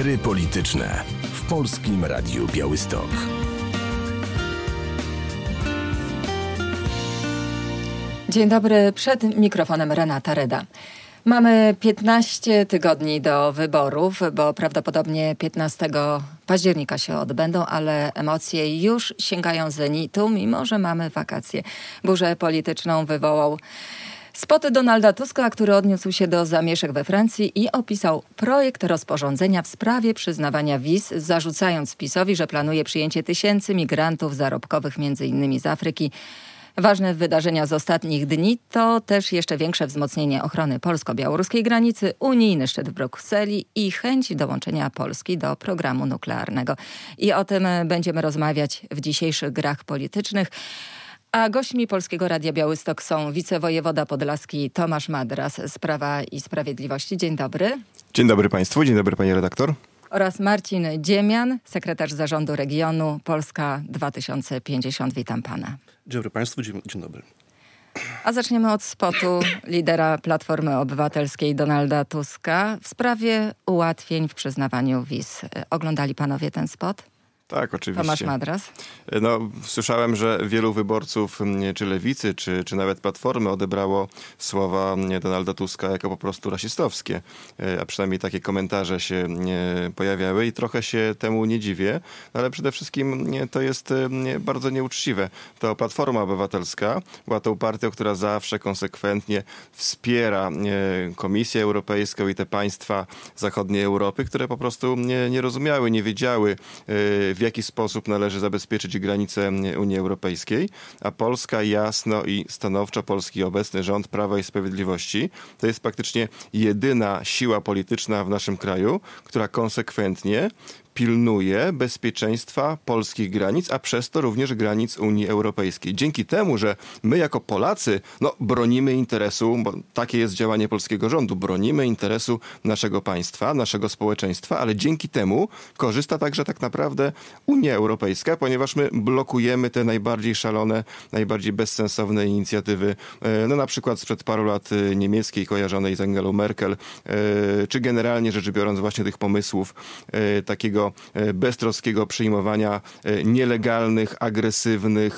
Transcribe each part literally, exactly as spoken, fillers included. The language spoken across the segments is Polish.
Etery polityczne w Polskim Radiu Białystok. Dzień dobry, przed mikrofonem Renata Reda. Mamy piętnaście tygodni do wyborów, bo prawdopodobnie piętnastego października się odbędą, ale emocje już sięgają zenitu, mimo że mamy wakacje. Burzę polityczną wywołał spot Donalda Tuska, który odniósł się do zamieszek we Francji i opisał projekt rozporządzenia w sprawie przyznawania wiz, zarzucając PiS-owi, że planuje przyjęcie tysięcy migrantów zarobkowych, między innymi z Afryki. Ważne wydarzenia z ostatnich dni to też jeszcze większe wzmocnienie ochrony polsko-białoruskiej granicy, unijny szczyt w Brukseli i chęć dołączenia Polski do programu nuklearnego. I o tym będziemy rozmawiać w dzisiejszych grach politycznych. A gośćmi Polskiego Radia Białystok są wicewojewoda podlaski Tomasz Madras z Prawa i Sprawiedliwości. Dzień dobry. Dzień dobry Państwu, dzień dobry Pani redaktor. Oraz Marcin Dziemian, sekretarz zarządu regionu Polska dwa tysiące pięćdziesiąt. Witam Pana. Dzień dobry Państwu, dzień, dzień dobry. A zaczniemy od spotu lidera Platformy Obywatelskiej Donalda Tuska w sprawie ułatwień w przyznawaniu wiz. Oglądali Panowie ten spot? Tak, oczywiście. Tomasz Madras. No, słyszałem, że wielu wyborców, czy Lewicy, czy, czy nawet Platformy odebrało słowa Donalda Tuska jako po prostu rasistowskie. A przynajmniej takie komentarze się pojawiały i trochę się temu nie dziwię. No, ale przede wszystkim to jest bardzo nieuczciwe. To Platforma Obywatelska była tą partią, która zawsze konsekwentnie wspiera Komisję Europejską i te państwa zachodniej Europy, które po prostu nie, nie rozumiały, nie wiedziały, w jaki sposób należy zabezpieczyć granice Unii Europejskiej, a Polska jasno i stanowczo, polski obecny rząd Prawa i Sprawiedliwości, to jest praktycznie jedyna siła polityczna w naszym kraju, która konsekwentnie pilnuje bezpieczeństwa polskich granic, a przez to również granic Unii Europejskiej. Dzięki temu, że my jako Polacy no, bronimy interesu, bo takie jest działanie polskiego rządu, bronimy interesu naszego państwa, naszego społeczeństwa, ale dzięki temu korzysta także tak naprawdę Unia Europejska, ponieważ my blokujemy te najbardziej szalone, najbardziej bezsensowne inicjatywy, no na przykład sprzed paru lat niemieckiej, kojarzonej z Angelą Merkel, czy generalnie rzecz biorąc właśnie tych pomysłów takiego beztroskiego przyjmowania nielegalnych, agresywnych,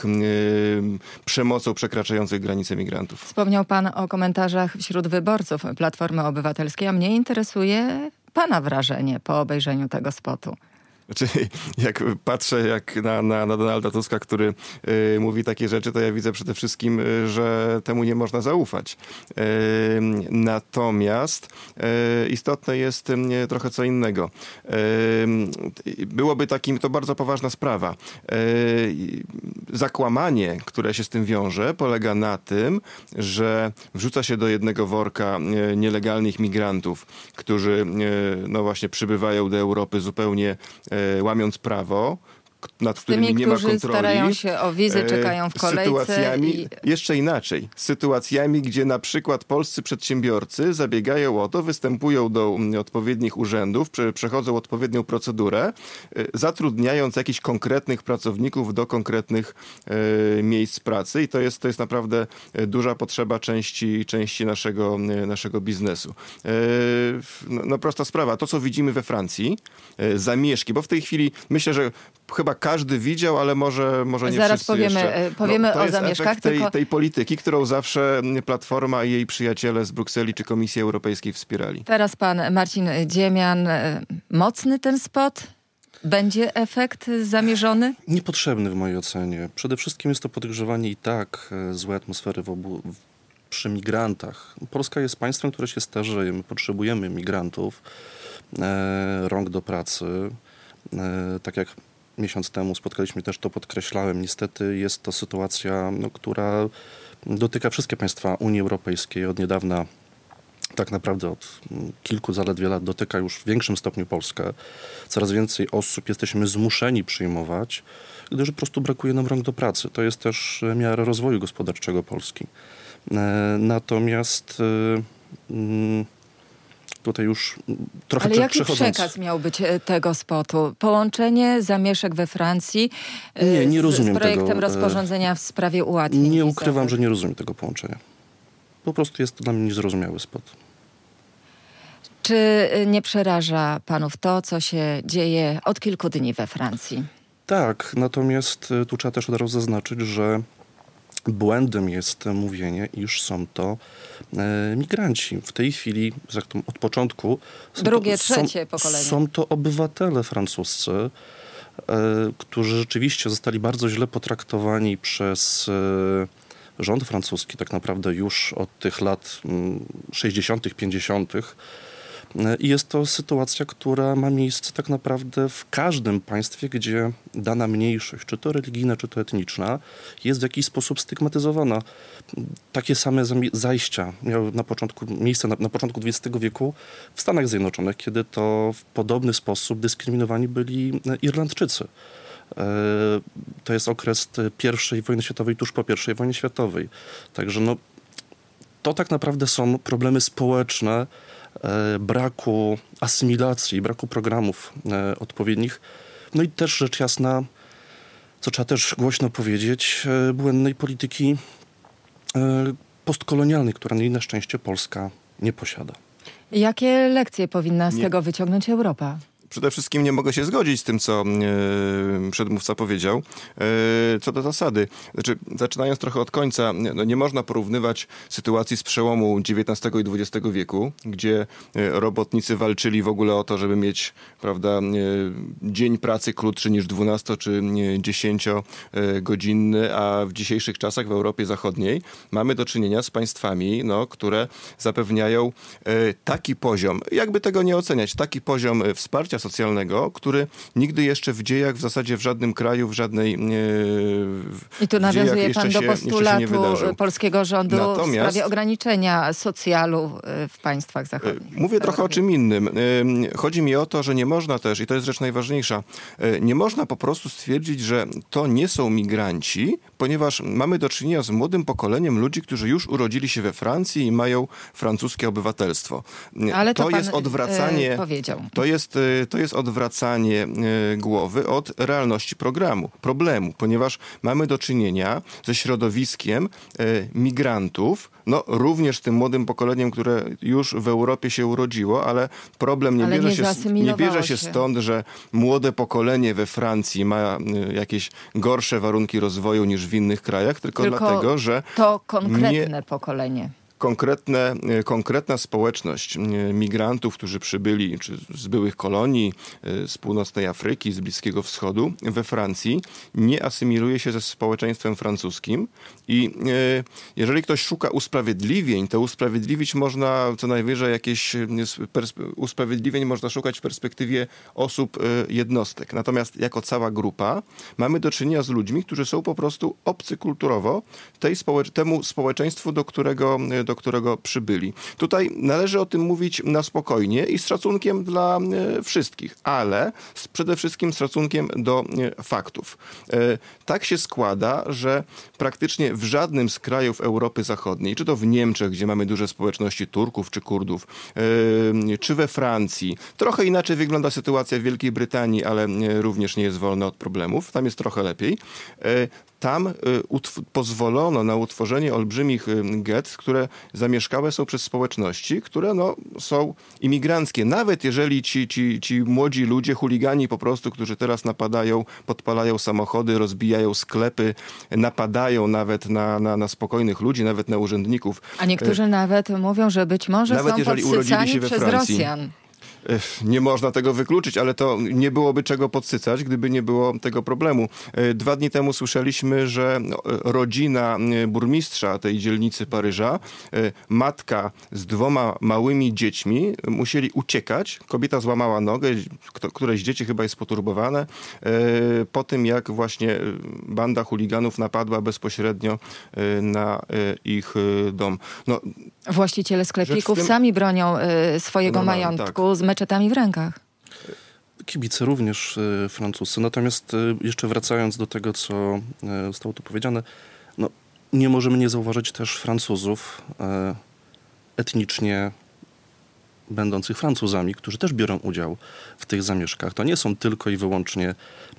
przemocą przekraczających granice migrantów. Wspomniał Pan o komentarzach wśród wyborców Platformy Obywatelskiej, a mnie interesuje Pana wrażenie po obejrzeniu tego spotu. Znaczy, jak patrzę jak na, na, na Donalda Tuska, który y, mówi takie rzeczy, to ja widzę przede wszystkim, y, że temu nie można zaufać. Y, natomiast y, istotne jest y, trochę co innego. Y, byłoby takim, to bardzo poważna sprawa. Y, zakłamanie, które się z tym wiąże, polega na tym, że wrzuca się do jednego worka y, nielegalnych migrantów, którzy y, no właśnie przybywają do Europy zupełnie łamiąc prawo, nad którymi tymi, nie ma kontroli. Którzy starają się o wizy, czekają w kolejce. Sytuacjami, i... jeszcze inaczej, sytuacjami, gdzie na przykład polscy przedsiębiorcy zabiegają o to, występują do odpowiednich urzędów, przechodzą odpowiednią procedurę, zatrudniając jakichś konkretnych pracowników do konkretnych e, miejsc pracy i to jest, to jest naprawdę duża potrzeba części, części naszego, naszego biznesu. E, no, no prosta sprawa, to co widzimy we Francji, e, zamieszki, bo w tej chwili myślę, że chyba każdy widział, ale może, może nie Zaraz wszyscy powiemy, jeszcze. powiemy no, to o jest zamieszkach. efekt tej, tylko... tej polityki, którą zawsze Platforma i jej przyjaciele z Brukseli czy Komisji Europejskiej wspierali. Teraz pan Marcin Dziemian. Mocny ten spot? Będzie efekt zamierzony? Niepotrzebny w mojej ocenie. Przede wszystkim jest to podgrzewanie i tak złej atmosfery w obu, w, przy migrantach. Polska jest państwem, które się starzeje. My potrzebujemy migrantów, e, rąk do pracy. E, tak jak miesiąc temu spotkaliśmy, też to podkreślałem. Niestety jest to sytuacja, no, która dotyka wszystkie państwa Unii Europejskiej. Od niedawna, tak naprawdę od kilku zaledwie lat, dotyka już w większym stopniu Polskę. Coraz więcej osób jesteśmy zmuszeni przyjmować, gdyż po prostu brakuje nam rąk do pracy. To jest też miara rozwoju gospodarczego Polski. E, natomiast e, tutaj już trochę Ale jaki przechodząc... przekaz miał być tego spotu? Połączenie zamieszek we Francji nie, nie z, rozumiem z projektem tego. rozporządzenia w sprawie ułatwień Nie wizowych? ukrywam, że nie rozumiem tego połączenia. Po prostu jest to dla mnie niezrozumiały spot. Czy nie przeraża panów to, co się dzieje od kilku dni we Francji? Tak, natomiast tu trzeba też od razu zaznaczyć, że błędem jest mówienie, iż są to e, migranci. W tej chwili, zresztą od początku, są Drugie, to, trzecie są, pokolenie. Są to obywatele francuscy, e, którzy rzeczywiście zostali bardzo źle potraktowani przez e, rząd francuski, tak naprawdę już od tych lat sześćdziesiątych, pięćdziesiątych. I jest to sytuacja, która ma miejsce tak naprawdę w każdym państwie, gdzie dana mniejszość, czy to religijna, czy to etniczna, jest w jakiś sposób stygmatyzowana. Takie same zajścia miały na początku, miejsce na, na początku dwudziestego wieku w Stanach Zjednoczonych, kiedy to w podobny sposób dyskryminowani byli Irlandczycy. To jest okres pierwszej wojny światowej, tuż po pierwszej wojnie światowej. Także no, to tak naprawdę są problemy społeczne, braku asymilacji, braku programów e, odpowiednich. No i też rzecz jasna, co trzeba też głośno powiedzieć, e, błędnej polityki e, postkolonialnej, której na szczęście Polska nie posiada. Jakie lekcje powinna z Nie. tego wyciągnąć Europa? Przede wszystkim nie mogę się zgodzić z tym, co e, przedmówca powiedział. E, co do zasady, znaczy, zaczynając trochę od końca, no, nie można porównywać sytuacji z przełomu dziewiętnastego i dwudziestego wieku, gdzie e, robotnicy walczyli w ogóle o to, żeby mieć, prawda, e, dzień pracy krótszy niż dwunasto czy dziesięciogodzinny, a w dzisiejszych czasach w Europie Zachodniej mamy do czynienia z państwami, no, które zapewniają e, taki poziom, jakby tego nie oceniać, taki poziom e, wsparcia socjalnego, który nigdy jeszcze w dziejach, w zasadzie w żadnym kraju, w żadnej e, w I tu nawiązuje pan do się, jeszcze się nie postulatu wydarzył. polskiego rządu Natomiast- w sprawie ograniczenia socjalu y, w państwach zachodnich. Mówię trochę o czym innym. Chodzi mi o to, że nie można też, i to jest rzecz najważniejsza, nie można po prostu stwierdzić, że to nie są migranci, ponieważ mamy do czynienia z młodym pokoleniem ludzi, którzy już urodzili się we Francji i mają francuskie obywatelstwo. Ale to, to pan, jest odwracanie, y, powiedział. to jest, y, to jest odwracanie y, głowy od realności programu, problemu, ponieważ mamy do czynienia ze środowiskiem y, migrantów, no również z tym młodym pokoleniem, które już w Europie się urodziło, ale problem nie, Ale bierze, nie się, nie zaasymilowało bierze się się. stąd, że młode pokolenie we Francji ma y, jakieś gorsze warunki rozwoju niż w innych krajach, tylko, Tylko dlatego, że To konkretne nie- pokolenie. Konkretne, konkretna społeczność migrantów, którzy przybyli czy z byłych kolonii, z północnej Afryki, z Bliskiego Wschodu we Francji, nie asymiluje się ze społeczeństwem francuskim i jeżeli ktoś szuka usprawiedliwień, to usprawiedliwić można co najwyżej jakieś usprawiedliwień można szukać w perspektywie osób, jednostek. Natomiast jako cała grupa mamy do czynienia z ludźmi, którzy są po prostu obcy kulturowo tej społecz- temu społeczeństwu, do którego do którego przybyli. Tutaj należy o tym mówić na spokojnie i z szacunkiem dla e, wszystkich, ale z, przede wszystkim z szacunkiem do e, faktów. E, tak się składa, że praktycznie w żadnym z krajów Europy Zachodniej, czy to w Niemczech, gdzie mamy duże społeczności Turków czy Kurdów, e, czy we Francji, trochę inaczej wygląda sytuacja w Wielkiej Brytanii, ale e, również nie jest wolna od problemów. Tam jest trochę lepiej. E, Tam y, utw- pozwolono na utworzenie olbrzymich y, gett, które zamieszkałe są przez społeczności, które no, są imigranckie. Nawet jeżeli ci, ci, ci młodzi ludzie, chuligani po prostu, którzy teraz napadają, podpalają samochody, rozbijają sklepy, napadają nawet na, na, na spokojnych ludzi, nawet na urzędników. A niektórzy Y, nawet mówią, że być może Nawet są jeżeli urodzili podsycani się we przez Francji. Rosjan. Nie można tego wykluczyć, ale to nie byłoby czego podsycać, gdyby nie było tego problemu. Dwa dni temu słyszeliśmy, że rodzina burmistrza tej dzielnicy Paryża, matka z dwoma małymi dziećmi, musieli uciekać. Kobieta złamała nogę, któreś dzieci chyba jest poturbowane, po tym jak właśnie banda chuliganów napadła bezpośrednio na ich dom. No, Właściciele sklepików tym- sami bronią y, swojego Normalnie, majątku z meczetami w rękach. Kibice również y, francuscy. Natomiast y, jeszcze wracając do tego, co y, zostało tu powiedziane, no, nie możemy nie zauważyć też Francuzów y, etnicznie będących Francuzami, którzy też biorą udział w tych zamieszkach. To nie są tylko i wyłącznie,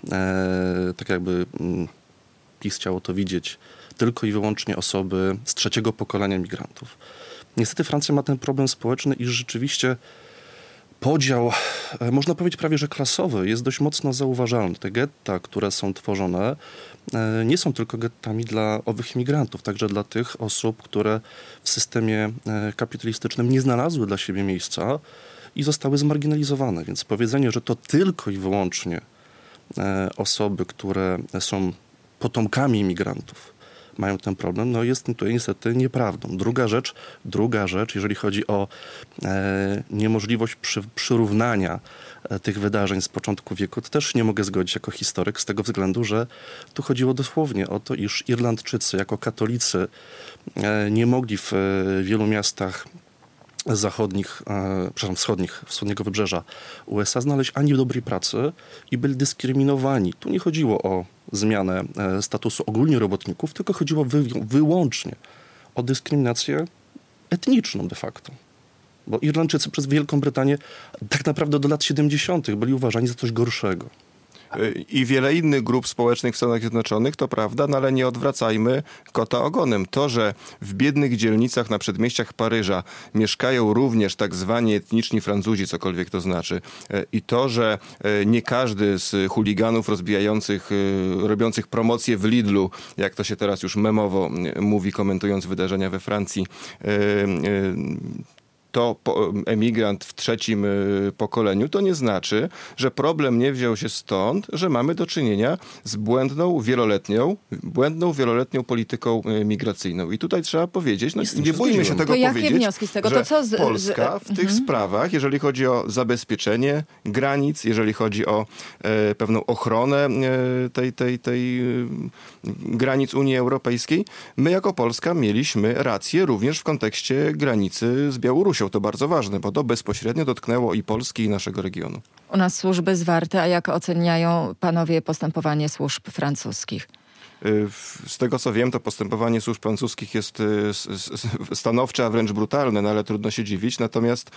e, tak jakby mm, PiS chciało to widzieć, tylko i wyłącznie osoby z trzeciego pokolenia migrantów. Niestety Francja ma ten problem społeczny, iż rzeczywiście podział, można powiedzieć prawie, że klasowy, jest dość mocno zauważalny. Te getta, które są tworzone, nie są tylko gettami dla owych imigrantów, także dla tych osób, które w systemie kapitalistycznym nie znalazły dla siebie miejsca i zostały zmarginalizowane. Więc powiedzenie, że to tylko i wyłącznie osoby, które są potomkami imigrantów, mają ten problem, no jest to niestety nieprawdą. Druga rzecz, druga rzecz, jeżeli chodzi o e, niemożliwość przy, przyrównania e, tych wydarzeń z początku wieku, to też nie mogę zgodzić jako historyk z tego względu, że tu chodziło dosłownie o to, iż Irlandczycy jako katolicy e, nie mogli w e, wielu miastach zachodnich, e, przepraszam, wschodnich, wschodniego wybrzeża U S A znaleźć ani dobrej pracy i byli dyskryminowani. Tu nie chodziło o zmianę e, statusu ogólnie robotników, tylko chodziło wy, wyłącznie o dyskryminację etniczną de facto. Bo Irlandczycy przez Wielką Brytanię tak naprawdę do lat siedemdziesiątych byli uważani za coś gorszego. I wiele innych grup społecznych w Stanach Zjednoczonych, to prawda, no ale nie odwracajmy kota ogonem. To, że w biednych dzielnicach na przedmieściach Paryża mieszkają również tak zwani etniczni Francuzi, cokolwiek to znaczy, i to, że nie każdy z chuliganów rozbijających, robiących promocję w Lidlu, jak to się teraz już memowo mówi, komentując wydarzenia we Francji, to emigrant w trzecim pokoleniu, to nie znaczy, że problem nie wziął się stąd, że mamy do czynienia z błędną wieloletnią, błędną wieloletnią polityką migracyjną. I tutaj trzeba powiedzieć, no, nie bójmy się tego to powiedzieć, jakie wnioski z tego? że to co z, Polska w z, tych mhm. sprawach, jeżeli chodzi o zabezpieczenie granic, jeżeli chodzi o e, pewną ochronę e, tej, tej, tej e, granic Unii Europejskiej, my jako Polska mieliśmy rację również w kontekście granicy z Białorusią. To bardzo ważne, bo to bezpośrednio dotknęło i Polski, i naszego regionu. U nas służby zwarte, a jak oceniają panowie postępowanie służb francuskich? Z tego co wiem, to postępowanie służb francuskich jest stanowcze, a wręcz brutalne, no ale trudno się dziwić. Natomiast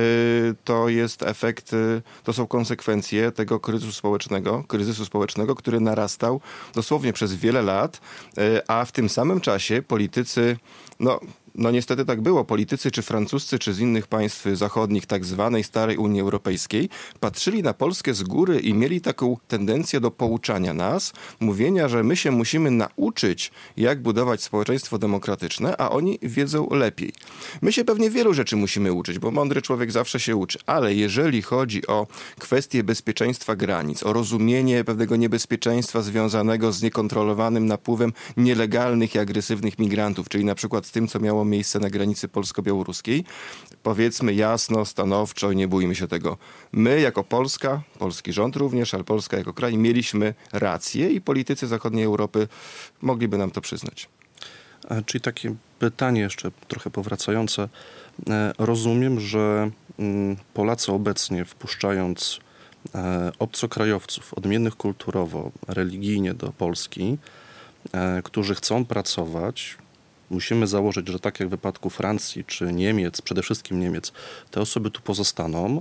to jest efekt, to są konsekwencje tego kryzysu społecznego, kryzysu społecznego, który narastał dosłownie przez wiele lat, a w tym samym czasie politycy, no No niestety tak było. Politycy, czy francuscy, czy z innych państw zachodnich, tak zwanej starej Unii Europejskiej, patrzyli na Polskę z góry i mieli taką tendencję do pouczania nas, mówienia, że my się musimy nauczyć, jak budować społeczeństwo demokratyczne, a oni wiedzą lepiej. My się pewnie wielu rzeczy musimy uczyć, bo mądry człowiek zawsze się uczy, ale jeżeli chodzi o kwestie bezpieczeństwa granic, o rozumienie pewnego niebezpieczeństwa związanego z niekontrolowanym napływem nielegalnych i agresywnych migrantów, czyli na przykład z tym, co miało miejsce na granicy polsko-białoruskiej, powiedzmy jasno, stanowczo i nie bójmy się tego. My jako Polska, polski rząd również, ale Polska jako kraj, mieliśmy rację i politycy zachodniej Europy mogliby nam to przyznać. A, czyli takie pytanie jeszcze trochę powracające. Rozumiem, że Polacy obecnie wpuszczając obcokrajowców odmiennych kulturowo, religijnie do Polski, którzy chcą pracować, musimy założyć, że tak jak w wypadku Francji czy Niemiec, przede wszystkim Niemiec, te osoby tu pozostaną.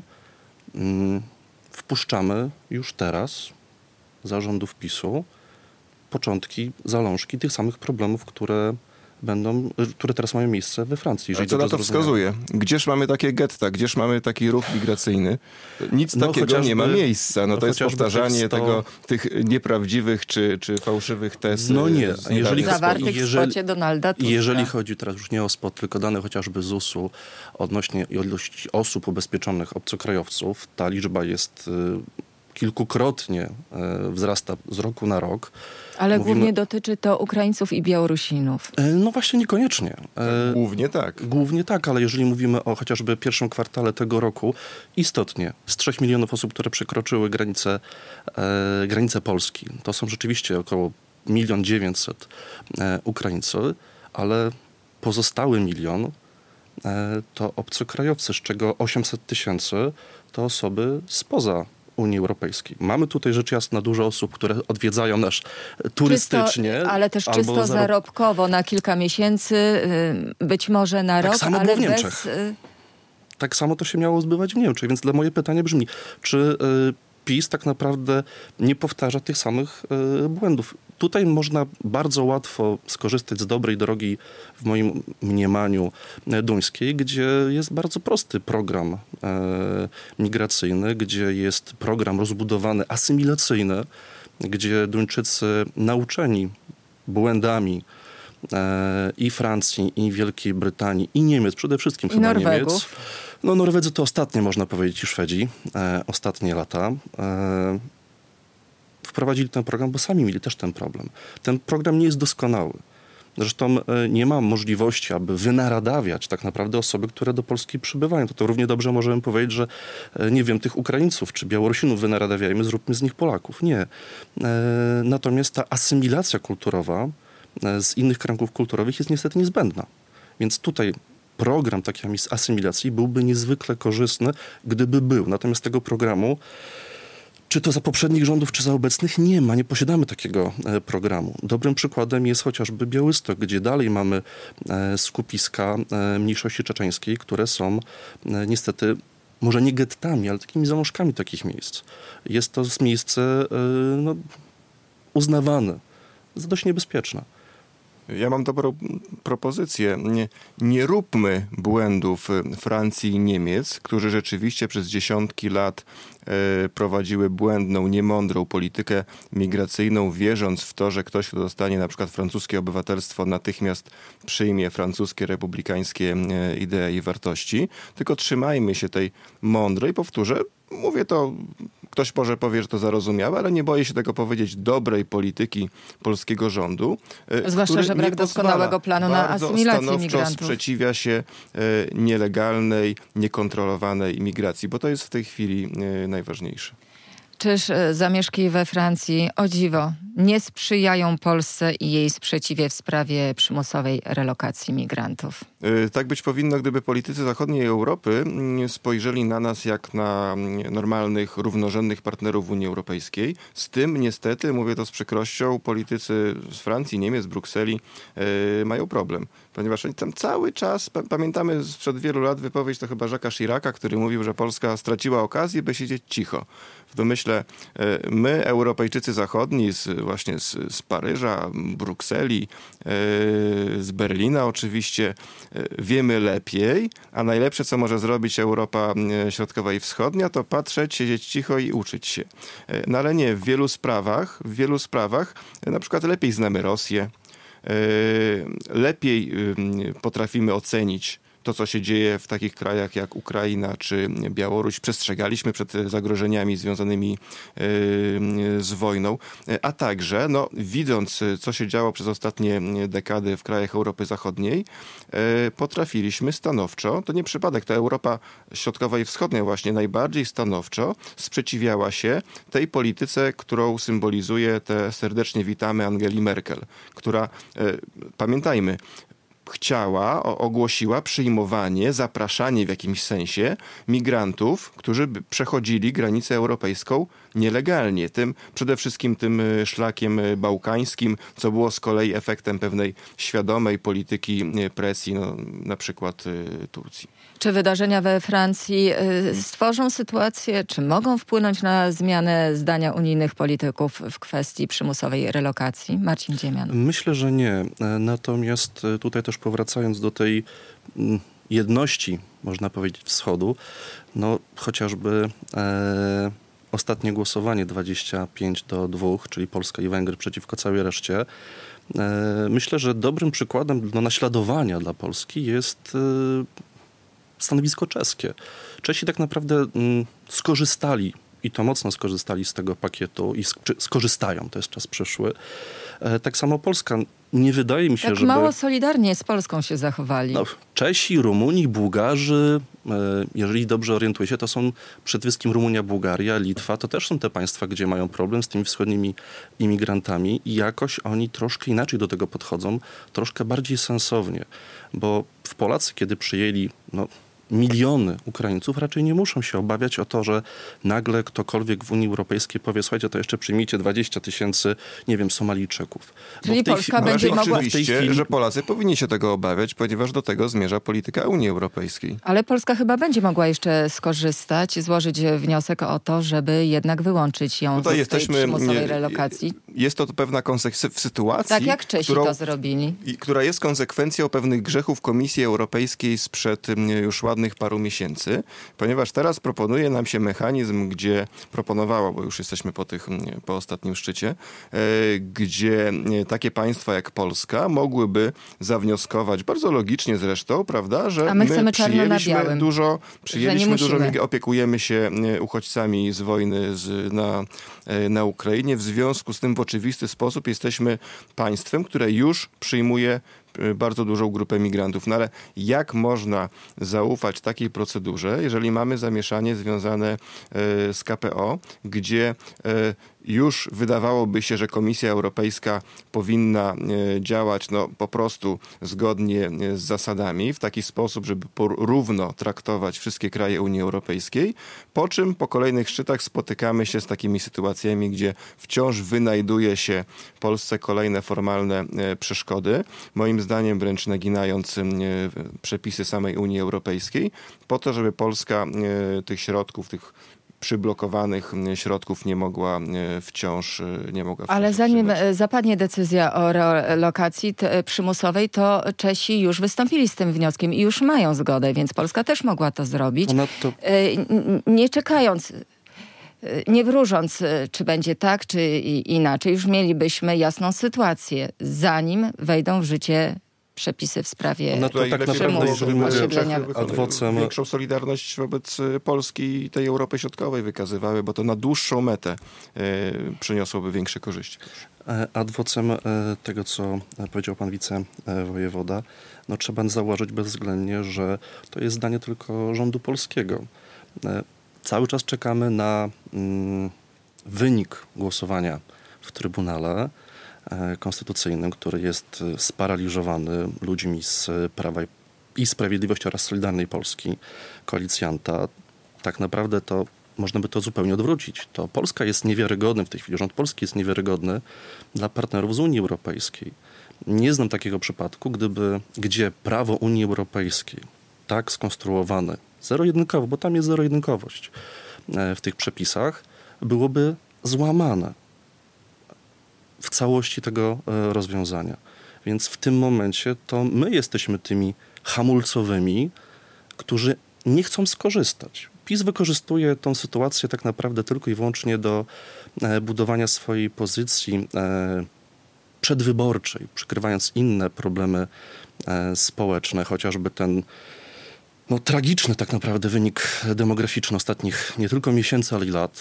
Wpuszczamy już teraz za rządów PiSu początki, zalążki tych samych problemów, które będą, które teraz mają miejsce we Francji. A co na to wskazuje? Gdzież mamy takie getta? Gdzież mamy taki ruch migracyjny? Nic no, takiego chociażby, nie ma miejsca. No, no to jest powtarzanie sto... tego, tych nieprawdziwych czy, czy fałszywych tez. No nie. Jeżeli, zawartych jeżeli, w spocie Donalda Tuska. Jeżeli chodzi teraz już nie o spot, tylko dane chociażby z U S u odnośnie ilości osób ubezpieczonych obcokrajowców, ta liczba jest y, kilkukrotnie y, wzrasta z roku na rok. Ale Mówimy... głównie dotyczy to Ukraińców i Białorusinów. No właśnie niekoniecznie. Głównie tak. Głównie tak, ale jeżeli mówimy o chociażby pierwszym kwartale tego roku, istotnie z trzech milionów osób, które przekroczyły granicę, e, granicę Polski, to są rzeczywiście około milion dziewięćset Ukraińcy, ale pozostały milion e, to obcokrajowcy, z czego osiemset tysięcy to osoby spoza Unii Europejskiej. Mamy tutaj rzecz jasna dużo osób, które odwiedzają nas turystycznie. Czysto, ale też czysto zarob... zarobkowo na kilka miesięcy, być może na tak rok, samo ale w Niemczech. bez... Tak samo to się miało odbywać w Niemczech, więc dla moje pytanie brzmi, czy PiS tak naprawdę nie powtarza tych samych y, błędów. Tutaj można bardzo łatwo skorzystać z dobrej drogi, w moim mniemaniu, duńskiej, gdzie jest bardzo prosty program e, migracyjny, gdzie jest program rozbudowany, asymilacyjny, gdzie Duńczycy nauczeni błędami e, i Francji, i Wielkiej Brytanii, i Niemiec, przede wszystkim I chyba Norwegów. Niemiec. No Norwedzy to ostatnie, można powiedzieć, i Szwedzi, e, ostatnie lata. E, wprowadzili ten program, bo sami mieli też ten problem. Ten program nie jest doskonały. Zresztą nie ma możliwości, aby wynaradawiać tak naprawdę osoby, które do Polski przybywają. To, to równie dobrze możemy powiedzieć, że nie wiem, tych Ukraińców czy Białorusinów wynaradawiajmy, zróbmy z nich Polaków. Nie. Natomiast ta asymilacja kulturowa z innych kręgów kulturowych jest niestety niezbędna. Więc tutaj program takiej asymilacji byłby niezwykle korzystny, gdyby był. Natomiast tego programu, czy to za poprzednich rządów, czy za obecnych, nie ma, nie posiadamy takiego e, programu. Dobrym przykładem jest chociażby Białystok, gdzie dalej mamy e, skupiska e, mniejszości czeczeńskiej, które są e, niestety może nie gettami, ale takimi zalążkami takich miejsc. Jest to miejsce e, no, uznawane za dość niebezpieczne. Ja mam dobrą propozycję. Nie, nie róbmy błędów Francji i Niemiec, którzy rzeczywiście przez dziesiątki lat e, prowadziły błędną, niemądrą politykę migracyjną, wierząc w to, że ktoś, kto dostanie na przykład francuskie obywatelstwo, natychmiast przyjmie francuskie, republikańskie e, idee i wartości. Tylko trzymajmy się tej mądrej, powtórzę, mówię to, ktoś może powie, że to zarozumiałe, ale nie boję się tego powiedzieć, dobrej polityki polskiego rządu. Zwłaszcza, że brak doskonałego planu na asymilację stanowczo migrantów. sprzeciwia się e, nielegalnej, niekontrolowanej imigracji, bo to jest w tej chwili e, najważniejsze. Czyż zamieszki we Francji, o dziwo, nie sprzyjają Polsce i jej sprzeciwie w sprawie przymusowej relokacji migrantów? Tak być powinno, gdyby politycy zachodniej Europy spojrzeli na nas jak na normalnych, równorzędnych partnerów w Unii Europejskiej. Z tym niestety, mówię to z przykrością, politycy z Francji, Niemiec, Brukseli yy, mają problem. Ponieważ oni tam cały czas, pamiętamy sprzed wielu lat wypowiedź to chyba Jacques'a Chiraca, który mówił, że Polska straciła okazję, by siedzieć cicho. W domyśle my, Europejczycy zachodni, z, właśnie z, z Paryża, Brukseli, yy, z Berlina oczywiście, wiemy lepiej, a najlepsze, co może zrobić Europa Środkowa i Wschodnia, to patrzeć, siedzieć cicho i uczyć się. No ale nie, w wielu sprawach, w wielu sprawach, na przykład lepiej znamy Rosję, lepiej potrafimy ocenić to, co się dzieje w takich krajach jak Ukraina czy Białoruś. Przestrzegaliśmy przed zagrożeniami związanymi yy, z wojną, a także, no, widząc, co się działo przez ostatnie dekady w krajach Europy Zachodniej, yy, potrafiliśmy stanowczo, to nie przypadek, to Europa Środkowa i Wschodnia właśnie najbardziej stanowczo sprzeciwiała się tej polityce, którą symbolizuje te serdecznie witamy Angeli Merkel, która, yy, pamiętajmy, chciała, ogłosiła przyjmowanie, zapraszanie w jakimś sensie migrantów, którzy przechodzili granicę europejską nielegalnie. Tym, przede wszystkim tym szlakiem bałkańskim, co było z kolei efektem pewnej świadomej polityki presji, no, na przykład Turcji. Czy wydarzenia we Francji stworzą sytuację, czy mogą wpłynąć na zmianę zdania unijnych polityków w kwestii przymusowej relokacji? Marcin Dziemian. Myślę, że nie. Natomiast tutaj też powracając do tej jedności, można powiedzieć, wschodu, no chociażby e, ostatnie głosowanie dwadzieścia pięć do dwóch, czyli Polska i Węgry przeciwko całej reszcie. E, myślę, że dobrym przykładem do naśladowania dla Polski jest e, stanowisko czeskie. Czesi tak naprawdę mm, skorzystali i to mocno skorzystali z tego pakietu i sk- skorzystają, to jest czas przyszły. E, tak samo Polska. Nie wydaje mi się, tak żeby... mało solidarnie z Polską się zachowali. No, Czesi, Rumuni, Bułgarzy, e, jeżeli dobrze orientuję się, to są przede wszystkim Rumunia, Bułgaria, Litwa. To też są te państwa, gdzie mają problem z tymi wschodnimi imigrantami i jakoś oni troszkę inaczej do tego podchodzą, troszkę bardziej sensownie. Bo w Polacy, kiedy przyjęli no, miliony Ukraińców raczej nie muszą się obawiać o to, że nagle ktokolwiek w Unii Europejskiej powie, słuchajcie, to jeszcze przyjmijcie dwadzieścia tysięcy, nie wiem, Somalijczyków. Czyli Polska będzie mogła... Oczywiście, chwili... że Polacy powinni się tego obawiać, ponieważ do tego zmierza polityka Unii Europejskiej. Ale Polska chyba będzie mogła jeszcze skorzystać, złożyć wniosek o to, żeby jednak wyłączyć ją Tutaj z jesteśmy, tej przymusowej nie, relokacji. Jest to pewna konsekwencja w sytuacji, Tak jak Czesi którą, to zrobili. i, która jest konsekwencją pewnych grzechów Komisji Europejskiej sprzed już ładnych paru miesięcy, ponieważ teraz proponuje nam się mechanizm, gdzie proponowała, bo już jesteśmy po, tych, po ostatnim szczycie, e, gdzie takie państwa jak Polska mogłyby zawnioskować, bardzo logicznie zresztą, prawda, że A my chcemy my czarno na przyjęliśmy białym, dużo, przyjęliśmy dużo, musimy. opiekujemy się uchodźcami z wojny z, na, na Ukrainie. W związku z tym w oczywisty sposób jesteśmy państwem, które już przyjmuje bardzo dużą grupę migrantów. No ale jak można zaufać takiej procedurze, jeżeli mamy zamieszanie związane z K P O, gdzie już wydawałoby się, że Komisja Europejska powinna działać no, po prostu zgodnie z zasadami, w taki sposób, żeby równo traktować wszystkie kraje Unii Europejskiej, po czym po kolejnych szczytach spotykamy się z takimi sytuacjami, gdzie wciąż wynajduje się Polsce kolejne formalne przeszkody, moim zdaniem wręcz naginając przepisy samej Unii Europejskiej, po to, żeby Polska tych środków, tych przyblokowanych środków nie mogła wciąż nie mogła wciąż Ale zanim otrzymać. zapadnie decyzja o relokacji t- przymusowej, to Czesi już wystąpili z tym wnioskiem i już mają zgodę, więc Polska też mogła to zrobić. Ponadto... Nie czekając, nie wróżąc, czy będzie tak, czy inaczej, już mielibyśmy jasną sytuację, zanim wejdą w życie przepisy w sprawie No to tak naprawdę, jeżeli osiedlenia. adwocem... większą solidarność wobec Polski i tej Europy Środkowej wykazywały, bo to na dłuższą metę e, przyniosłoby większe korzyści. Adwocem tego, co powiedział pan wicewojewoda, no trzeba zauważyć bezwzględnie, że to jest zdanie tylko rządu polskiego. Cały czas czekamy na mm, wynik głosowania w Trybunale Konstytucyjnym, który jest sparaliżowany ludźmi z Prawa i Sprawiedliwości oraz Solidarnej Polski, koalicjanta. Tak naprawdę to można by to zupełnie odwrócić. To Polska jest niewiarygodny w tej chwili, rząd polski jest niewiarygodny dla partnerów z Unii Europejskiej. Nie znam takiego przypadku, gdyby, gdzie prawo Unii Europejskiej tak skonstruowane, zero-jedynkowo, bo tam jest zero-jedynkowość w tych przepisach, byłoby złamane w całości tego rozwiązania. Więc w tym momencie to my jesteśmy tymi hamulcowymi, którzy nie chcą skorzystać. PiS wykorzystuje tę sytuację tak naprawdę tylko i wyłącznie do budowania swojej pozycji przedwyborczej, przykrywając inne problemy społeczne, chociażby ten no, tragiczny tak naprawdę wynik demograficzny ostatnich nie tylko miesięcy, ale i lat.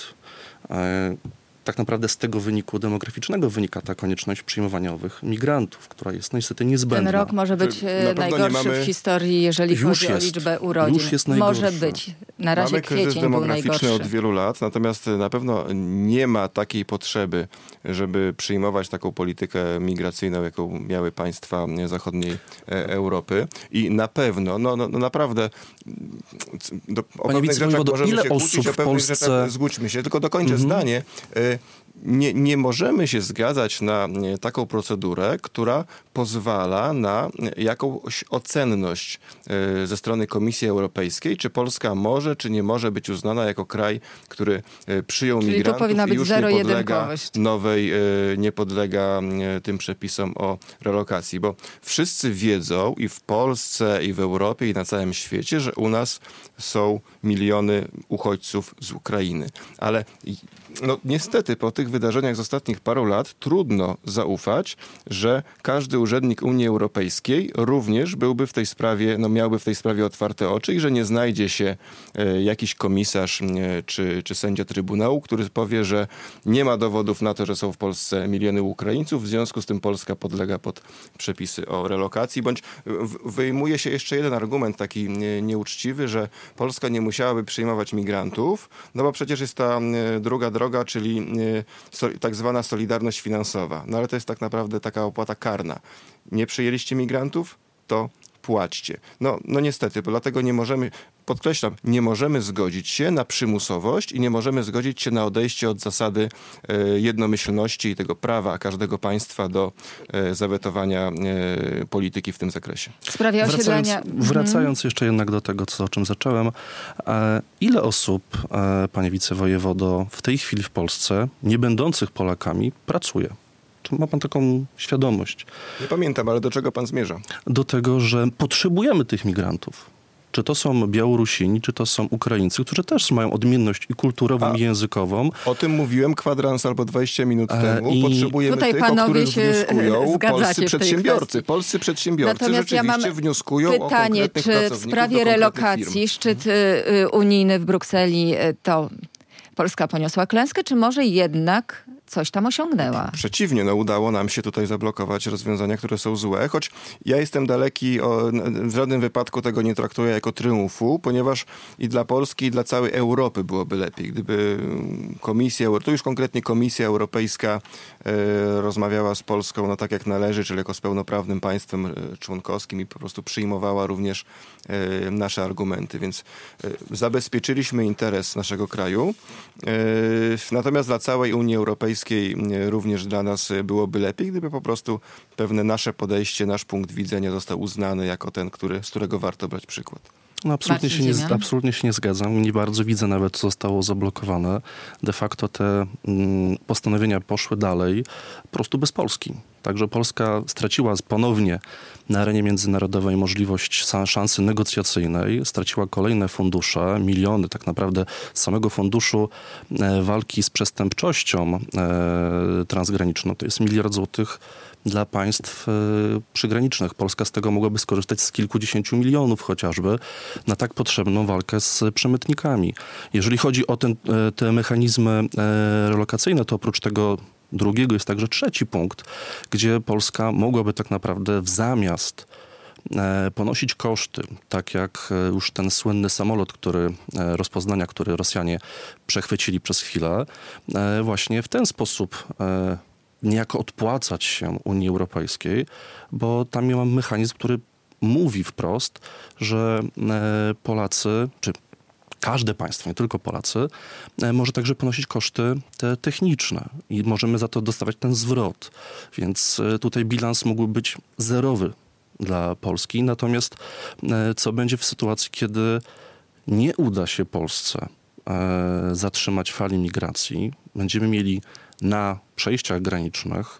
Tak naprawdę z tego wyniku demograficznego wynika ta konieczność przyjmowania owych migrantów, która jest niestety niezbędna. Ten rok może być najgorszy mamy... w historii, jeżeli już chodzi jest. o liczbę urodzin. Już jest najgorszy. Może być. Na razie mamy kryzys kwiecień był najgorszy. demograficzny od wielu lat, natomiast na pewno nie ma takiej potrzeby, żeby przyjmować taką politykę migracyjną, jaką miały państwa zachodniej Europy. I na pewno, no, no, no naprawdę do, o Panie pewnych rzeczach możemy ile się osób kłócić, o w pewnych Polsce... rzeczach zgódźmy się. Tylko dokończę Mhm. zdanie. Nie, nie możemy się zgadzać na taką procedurę, która pozwala na jakąś ocenność ze strony Komisji Europejskiej, czy Polska może, czy nie może być uznana jako kraj, który przyjął Czyli migrantów tu powinna i być już nie podlega zero-jedynkowość. nowej, nie podlega tym przepisom o relokacji. Bo wszyscy wiedzą i w Polsce, i w Europie, i na całym świecie, że u nas są miliony uchodźców z Ukrainy. Ale no, niestety po tych wydarzeniach z ostatnich paru lat trudno zaufać, że każdy urzędnik Unii Europejskiej również byłby w tej sprawie, no miałby w tej sprawie otwarte oczy i że nie znajdzie się e, jakiś komisarz e, czy, czy sędzia Trybunału, który powie, że nie ma dowodów na to, że są w Polsce miliony Ukraińców, w związku z tym Polska podlega pod przepisy o relokacji, bądź w, wyjmuje się jeszcze jeden argument taki nie, nieuczciwy, że Polska nie musiałaby przyjmować migrantów, no bo przecież jest ta e, druga droga, czyli e, so, tak zwana solidarność finansowa. No ale to jest tak naprawdę taka opłata karna. Nie przyjęliście migrantów, to płaćcie. No, no niestety, bo dlatego nie możemy, podkreślam, nie możemy zgodzić się na przymusowość i nie możemy zgodzić się na odejście od zasady e, jednomyślności i tego prawa każdego państwa do e, zawetowania e, polityki w tym zakresie. W sprawie wracając, osiedlenia... wracając jeszcze jednak do tego, co, o czym zacząłem. E, ile osób, e, panie wicewojewodo, w tej chwili w Polsce, nie będących Polakami, pracuje? Czy ma pan taką świadomość? Nie pamiętam, ale do czego pan zmierza? Do tego, że potrzebujemy tych migrantów. Czy to są Białorusini, czy to są Ukraińcy, którzy też mają odmienność i kulturową, A, i językową. O tym mówiłem kwadrans albo dwadzieścia minut E, temu. i Potrzebujemy tutaj tych, o panowie których się wnioskują polscy w tej przedsiębiorcy. kwestii. Polscy przedsiębiorcy Natomiast ja rzeczywiście mam wnioskują o pytanie, konkretnych czy w pracowników sprawie do konkretnych relokacji firm. szczyt y, y, unijny w Brukseli y, to Polska poniosła klęskę, czy może jednak coś tam osiągnęła? Przeciwnie, no udało nam się tutaj zablokować rozwiązania, które są złe, choć ja jestem daleki, o, w żadnym wypadku tego nie traktuję jako triumfu, ponieważ i dla Polski, i dla całej Europy byłoby lepiej, gdyby Komisja, tu już konkretnie Komisja Europejska e, rozmawiała z Polską no tak jak należy, czyli jako z pełnoprawnym państwem e, członkowskim i po prostu przyjmowała również e, nasze argumenty, więc e, zabezpieczyliśmy interes naszego kraju, e, natomiast dla całej Unii Europejskiej również dla nas byłoby lepiej, gdyby po prostu pewne nasze podejście, nasz punkt widzenia został uznany jako ten, który, z którego warto brać przykład. No, absolutnie, się Marcin nie, absolutnie się nie zgadzam. Nie bardzo widzę nawet, co zostało zablokowane. De facto te mm, postanowienia poszły dalej po prostu bez Polski. Także Polska straciła ponownie na arenie międzynarodowej możliwość szansy negocjacyjnej, straciła kolejne fundusze, miliony tak naprawdę z samego funduszu e, walki z przestępczością e, transgraniczną. To jest miliard złotych dla państw e, przygranicznych. Polska z tego mogłaby skorzystać z kilkudziesięciu milionów chociażby na tak potrzebną walkę z przemytnikami. Jeżeli chodzi o ten, e, te mechanizmy e, relokacyjne, to oprócz tego drugiego jest także trzeci punkt, gdzie Polska mogłaby tak naprawdę w zamiast e, ponosić koszty, tak jak e, już ten słynny samolot, który e, rozpoznania, który Rosjanie przechwycili przez chwilę, e, właśnie w ten sposób e, niejako odpłacać się Unii Europejskiej, bo tam mamy mechanizm, który mówi wprost, że e, Polacy, czy każde państwo, nie tylko Polacy, e, może także ponosić koszty te techniczne i możemy za to dostawać ten zwrot. Więc e, tutaj bilans mógłby być zerowy dla Polski. Natomiast e, co będzie w sytuacji, kiedy nie uda się Polsce e, zatrzymać fali migracji? Będziemy mieli na przejściach granicznych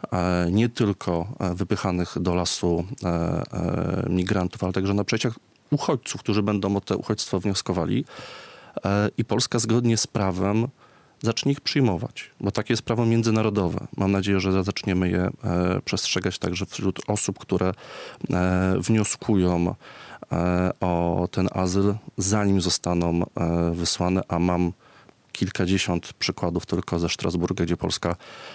e, nie tylko e, wypychanych do lasu e, e, migrantów, ale także na przejściach uchodźców, którzy będą o te uchodźstwo wnioskowali e, i Polska zgodnie z prawem zacznie ich przyjmować, bo takie jest prawo międzynarodowe. Mam nadzieję, że zaczniemy je e, przestrzegać także wśród osób, które e, wnioskują e, o ten azyl, zanim zostaną e, wysłane, a mam kilkadziesiąt przykładów tylko ze Strasburga, gdzie Polska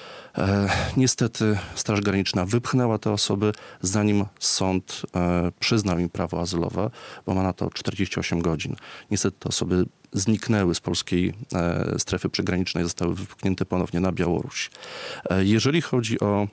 E, niestety Straż Graniczna wypchnęła te osoby, zanim sąd e, przyznał im prawo azylowe, bo ma na to czterdzieści osiem godzin. Niestety te osoby zniknęły z polskiej e, strefy przygranicznej, zostały wypchnięte ponownie na Białoruś. E, jeżeli chodzi o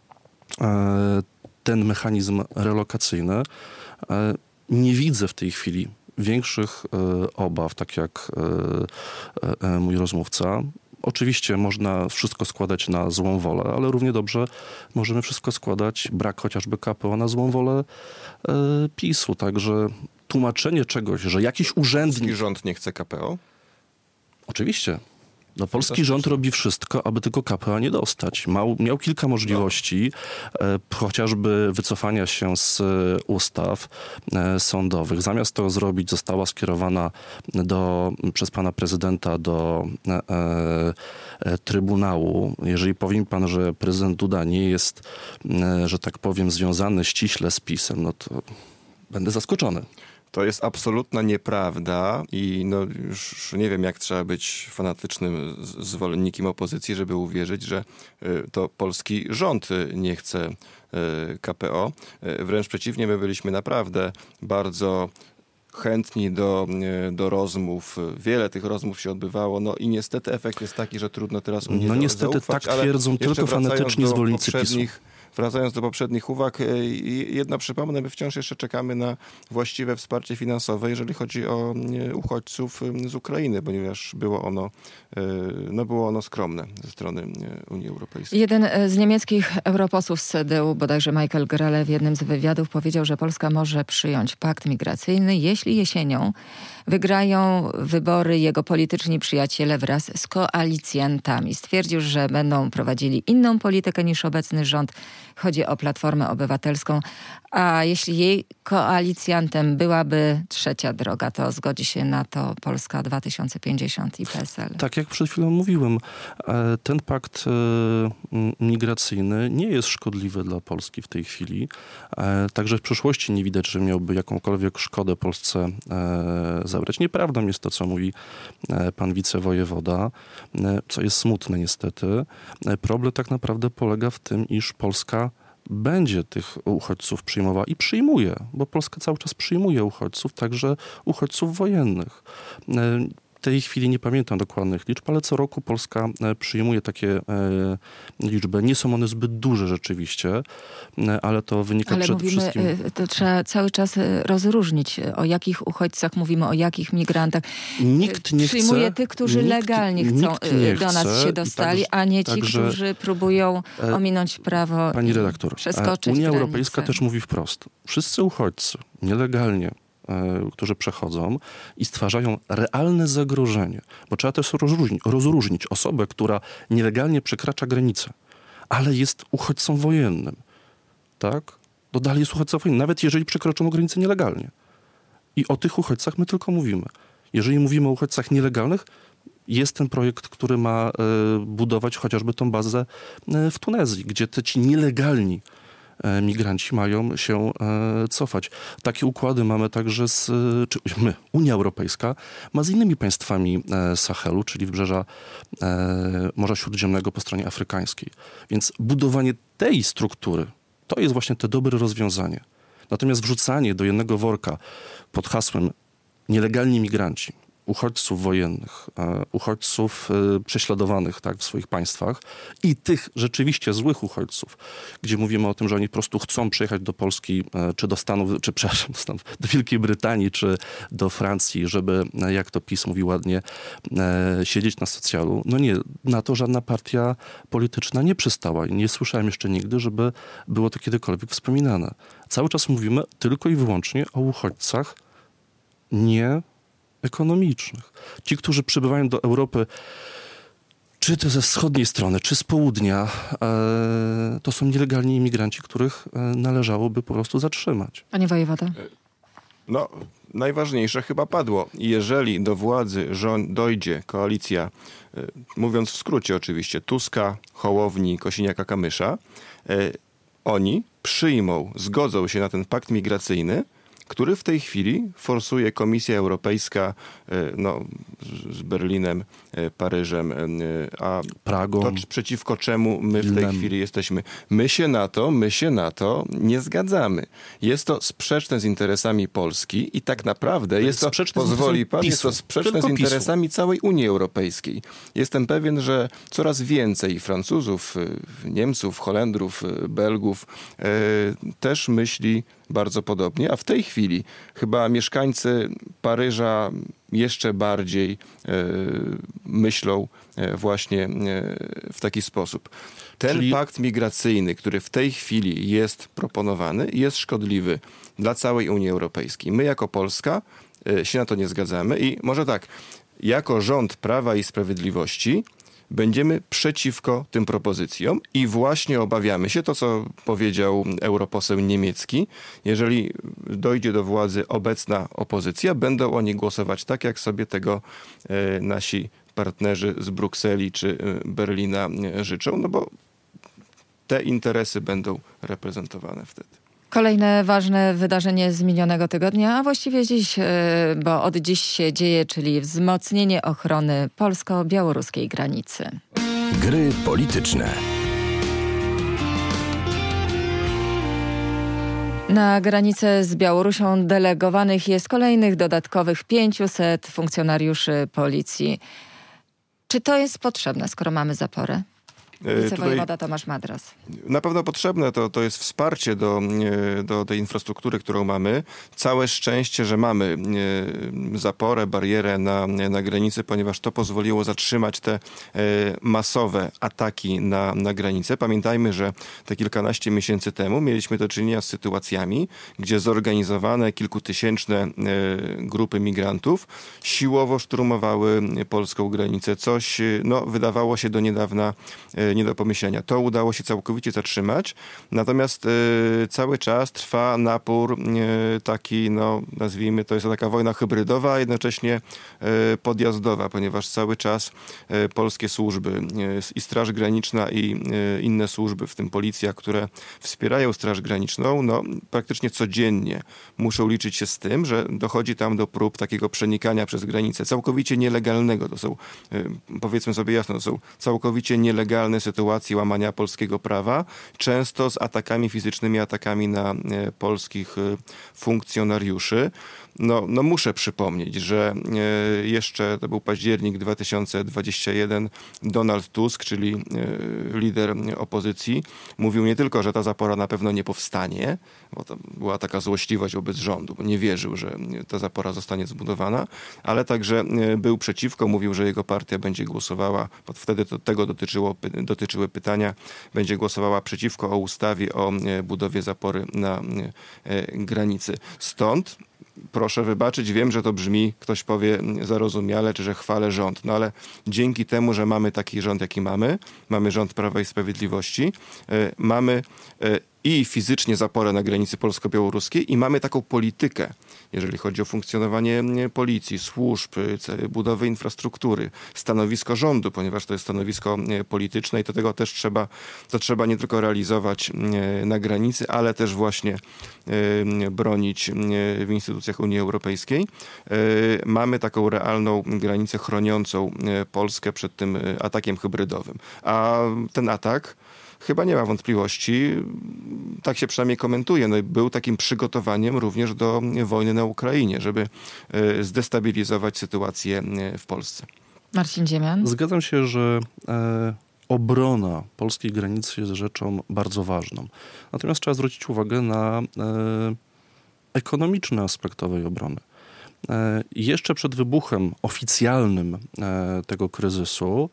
e, ten mechanizm relokacyjny, e, nie widzę w tej chwili większych e, obaw, tak jak e, e, mój rozmówca. Oczywiście można wszystko składać na złą wolę, ale równie dobrze możemy wszystko składać, brak chociażby K P O, na złą wolę e, PiSu. Także tłumaczenie czegoś, że jakiś urzędnik... Polski rząd nie chce K P O? Oczywiście. No, polski rząd robi wszystko, aby tylko K P O nie dostać. Mał, miał kilka możliwości, e, chociażby wycofania się z ustaw e, sądowych. Zamiast to zrobić, została skierowana do, przez pana prezydenta do e, e, Trybunału. Jeżeli powie mi pan, że prezydent Duda nie jest, e, że tak powiem, związany ściśle z PiS-em, no to będę zaskoczony. To jest absolutna nieprawda i no już nie wiem, jak trzeba być fanatycznym zwolennikiem opozycji, żeby uwierzyć, że to polski rząd nie chce K P O. Wręcz przeciwnie, my byliśmy naprawdę bardzo chętni do, do rozmów. Wiele tych rozmów się odbywało, no i niestety efekt jest taki, że trudno teraz Unii No niestety zaufać, tak twierdzą tylko fanatyczni zwolennicy PiSu. wracając do poprzednich uwag, jedno przypomnę, my wciąż jeszcze czekamy na właściwe wsparcie finansowe, jeżeli chodzi o uchodźców z Ukrainy, ponieważ było ono, no było ono skromne ze strony Unii Europejskiej. Jeden z niemieckich europosłów z C D U, bodajże Michael Grelle, w jednym z wywiadów powiedział, że Polska może przyjąć pakt migracyjny, jeśli jesienią wygrają wybory jego polityczni przyjaciele wraz z koalicjantami. Stwierdził, że będą prowadzili inną politykę niż obecny rząd. Chodzi o Platformę Obywatelską. A jeśli jej koalicjantem byłaby Trzecia Droga, to zgodzi się na to Polska dwa tysiące pięćdziesiąt i P S L. Tak, jak przed chwilą mówiłem, ten pakt migracyjny nie jest szkodliwy dla Polski w tej chwili. Także w przyszłości nie widać, że miałby jakąkolwiek szkodę Polsce zabrać. Nieprawdą jest to, co mówi pan wicewojewoda, co jest smutne niestety. Problem tak naprawdę polega w tym, iż Polska będzie tych uchodźców przyjmowała i przyjmuje, bo Polska cały czas przyjmuje uchodźców, także uchodźców wojennych. W tej chwili nie pamiętam dokładnych liczb, ale co roku Polska przyjmuje takie liczby. Nie są one zbyt duże rzeczywiście, ale to wynika ale przede mówimy, wszystkim... to trzeba cały czas rozróżnić, o jakich uchodźcach mówimy, o jakich migrantach. Nikt nie Przyjmuje chce, tych, którzy nikt, legalnie chcą do nas chce, się dostali, tak, a nie ci, także, którzy próbują ominąć prawo Pani redaktor, i przeskoczyć Unia granicę. Europejska też mówi wprost. Wszyscy uchodźcy nielegalnie, którzy przechodzą i stwarzają realne zagrożenie. Bo trzeba też rozróżnić, rozróżnić osobę, która nielegalnie przekracza granicę, ale jest uchodźcą wojennym. Tak? To dalej jest uchodźca wojenny, nawet jeżeli przekroczono granicę nielegalnie. I o tych uchodźcach my tylko mówimy. Jeżeli mówimy o uchodźcach nielegalnych, jest ten projekt, który ma budować chociażby tą bazę w Tunezji, gdzie te ci nielegalni migranci mają się cofać. Takie układy mamy także z, czy my, Unia Europejska ma z innymi państwami Sahelu, czyli wybrzeża Morza Śródziemnego po stronie afrykańskiej. Więc budowanie tej struktury to jest właśnie to dobre rozwiązanie. Natomiast wrzucanie do jednego worka pod hasłem nielegalni migranci, uchodźców wojennych, uchodźców prześladowanych tak, w swoich państwach i tych rzeczywiście złych uchodźców, gdzie mówimy o tym, że oni po prostu chcą przyjechać do Polski, czy do Stanów, czy przepraszam, do, Stanów, do Wielkiej Brytanii, czy do Francji, żeby, jak to PiS mówi ładnie, siedzieć na socjalu. No nie, na to żadna partia polityczna nie przystała i nie słyszałem jeszcze nigdy, żeby było to kiedykolwiek wspominane. Cały czas mówimy tylko i wyłącznie o uchodźcach nie ekonomicznych. Ci, którzy przybywają do Europy, czy to ze wschodniej strony, czy z południa, e, to są nielegalni imigranci, których e, należałoby po prostu zatrzymać. Panie wojewodo. No, najważniejsze chyba padło. Jeżeli do władzy rząd dojdzie koalicja, e, mówiąc w skrócie oczywiście, Tuska, Hołowni, Kosiniaka-Kamysza, e, oni przyjmą, zgodzą się na ten pakt migracyjny, który w tej chwili forsuje Komisja Europejska no, z Berlinem, Paryżem, a Pragą, to przeciwko czemu my w tej Wilnem. chwili jesteśmy. My się na to, my się na to nie zgadzamy. Jest to sprzeczne z interesami Polski i tak naprawdę jest to, pozwoli pan, jest to sprzeczne z interesami całej Unii Europejskiej. Jestem pewien, że coraz więcej Francuzów, Niemców, Holendrów, Belgów e, też myśli bardzo podobnie, a w tej chwili chyba mieszkańcy Paryża jeszcze bardziej e, myślą e, właśnie e, w taki sposób. Ten Czyli... pakt migracyjny, który w tej chwili jest proponowany, jest szkodliwy dla całej Unii Europejskiej. My jako Polska e, się na to nie zgadzamy i może tak, jako rząd Prawa i Sprawiedliwości będziemy przeciwko tym propozycjom i właśnie obawiamy się, to co powiedział europoseł niemiecki, jeżeli dojdzie do władzy obecna opozycja, będą oni głosować tak, jak sobie tego e, nasi partnerzy z Brukseli czy Berlina życzą, no bo te interesy będą reprezentowane wtedy. Kolejne ważne wydarzenie z minionego tygodnia, a właściwie dziś, bo od dziś się dzieje, czyli wzmocnienie ochrony polsko-białoruskiej granicy. Gry polityczne. Na granicę z Białorusią delegowanych jest kolejnych dodatkowych pięciuset funkcjonariuszy policji. Czy to jest potrzebne, skoro mamy zaporę? Wicewojewoda Tomasz Madras. Na pewno potrzebne to, to jest wsparcie do, do tej infrastruktury, którą mamy. Całe szczęście, że mamy zaporę, barierę na, na granicy, ponieważ to pozwoliło zatrzymać te masowe ataki na, na granicę. Pamiętajmy, że te kilkanaście miesięcy temu mieliśmy do czynienia z sytuacjami, gdzie zorganizowane kilkutysięczne grupy migrantów siłowo szturmowały polską granicę. Coś, no, wydawało się do niedawna nie do pomyślenia. To udało się całkowicie zatrzymać, natomiast y, cały czas trwa napór y, taki, no nazwijmy, to jest taka wojna hybrydowa, a jednocześnie y, podjazdowa, ponieważ cały czas y, polskie służby y, i Straż Graniczna i y, inne służby, w tym policja, które wspierają Straż Graniczną, no praktycznie codziennie muszą liczyć się z tym, że dochodzi tam do prób takiego przenikania przez granicę, całkowicie nielegalnego. To są, y, powiedzmy sobie jasno, to są całkowicie nielegalne sytuacji łamania polskiego prawa, często z atakami fizycznymi, atakami na e, polskich e, funkcjonariuszy. No, no muszę przypomnieć, że e, jeszcze to był październik dwa tysiące dwudziesty pierwszy, Donald Tusk, czyli e, lider opozycji, mówił nie tylko, że ta zapora na pewno nie powstanie, bo to była taka złośliwość wobec rządu, bo nie wierzył, że ta zapora zostanie zbudowana, ale także e, był przeciwko, mówił, że jego partia będzie głosowała, bo wtedy to, tego dotyczyło, dotyczyły pytania, będzie głosowała przeciwko o ustawie o e, budowie zapory na e, granicy. Stąd proszę wybaczyć, wiem, że to brzmi, ktoś powie zarozumiale, czy że chwalę rząd, no ale dzięki temu, że mamy taki rząd, jaki mamy, mamy rząd Prawa i Sprawiedliwości, y, mamy y, i fizycznie zaporę na granicy polsko-białoruskiej i mamy taką politykę, jeżeli chodzi o funkcjonowanie policji, służb, budowy infrastruktury, stanowisko rządu, ponieważ to jest stanowisko polityczne i to tego też trzeba, to trzeba nie tylko realizować na granicy, ale też właśnie bronić w instytucjach Unii Europejskiej. Mamy taką realną granicę chroniącą Polskę przed tym atakiem hybrydowym. A ten atak, chyba nie ma wątpliwości, tak się przynajmniej komentuje, no, był takim przygotowaniem również do wojny na Ukrainie, żeby zdestabilizować sytuację w Polsce. Marcin Ziemian? Zgadzam się, że e, obrona polskiej granicy jest rzeczą bardzo ważną. Natomiast trzeba zwrócić uwagę na e, ekonomiczny aspekt owej obrony. E, jeszcze przed wybuchem oficjalnym e, tego kryzysu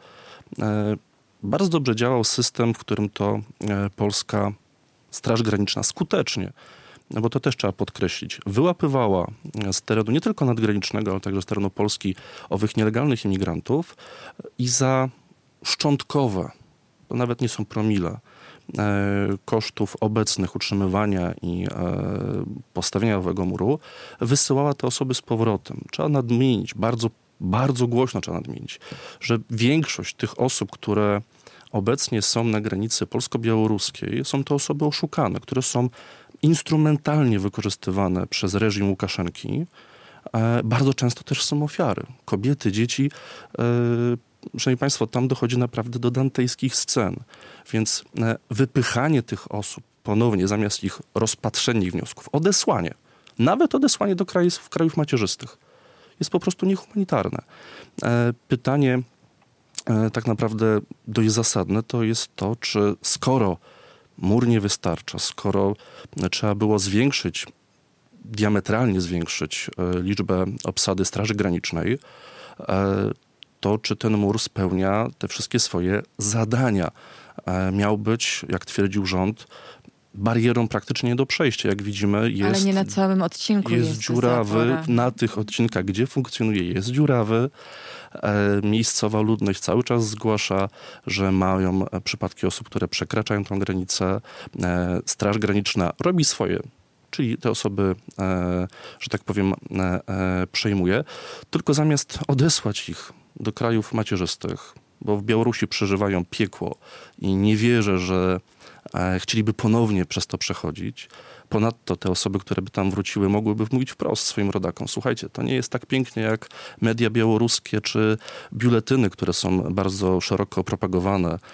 e, bardzo dobrze działał system, w którym to e, polska Straż Graniczna skutecznie, no bo to też trzeba podkreślić, wyłapywała z terenu nie tylko nadgranicznego, ale także z terenu Polski owych nielegalnych imigrantów i za szczątkowe, to nawet nie są promile, e, kosztów obecnych utrzymywania i e, postawienia owego muru, wysyłała te osoby z powrotem. Trzeba nadmienić, bardzo, bardzo głośno trzeba nadmienić, że większość tych osób, które obecnie są na granicy polsko-białoruskiej, są to osoby oszukane, które są instrumentalnie wykorzystywane przez reżim Łukaszenki. E, bardzo często też są ofiary. Kobiety, dzieci. E, szanowni Państwo, tam dochodzi naprawdę do dantejskich scen. Więc e, wypychanie tych osób ponownie, zamiast ich rozpatrzenia ich wniosków, odesłanie, nawet odesłanie do krajów, krajów macierzystych, jest po prostu niehumanitarne. E, pytanie e, tak naprawdę dość zasadne to jest to, czy skoro mur nie wystarcza, skoro trzeba było zwiększyć, diametralnie zwiększyć e, liczbę obsady Straży Granicznej, e, to czy ten mur spełnia te wszystkie swoje zadania. E, miał być, jak twierdził rząd, barierą praktycznie nie do przejścia. Jak widzimy, jest, ale nie na całym odcinku jest, jest dziurawy. zapora. Na tych odcinkach, gdzie funkcjonuje, jest dziurawy. E, miejscowa ludność cały czas zgłasza, że mają przypadki osób, które przekraczają tą granicę. E, Straż Graniczna robi swoje, czyli te osoby, e, że tak powiem, e, e, przejmuje. Tylko zamiast odesłać ich do krajów macierzystych, bo w Białorusi przeżywają piekło i nie wierzę, że e, chcieliby ponownie przez to przechodzić. Ponadto te osoby, które by tam wróciły, mogłyby mówić wprost swoim rodakom: słuchajcie, to nie jest tak pięknie jak media białoruskie czy biuletyny, które są bardzo szeroko propagowane e,